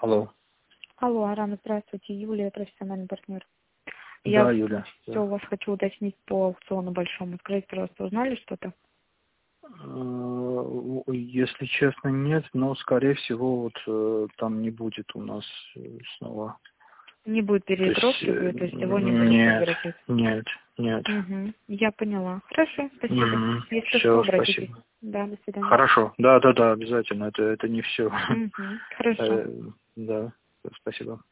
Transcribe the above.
Алло. Алло, Арам, здравствуйте. Юлия, профессиональный партнер. Да, Юля. Все Да. у вас хочу уточнить по аукциону большому. Скажите, пожалуйста, узнали что-то? Если честно, нет, но, скорее всего, там не будет у нас снова. Не будет То есть, переигровки, то есть его не будут нет, возвращать? нет. Угу, я поняла. Хорошо, спасибо. Если что, Все, обратитесь. спасибо. Да, до свидания. Хорошо. Да, обязательно. Это не все. Угу, хорошо. Да, спасибо.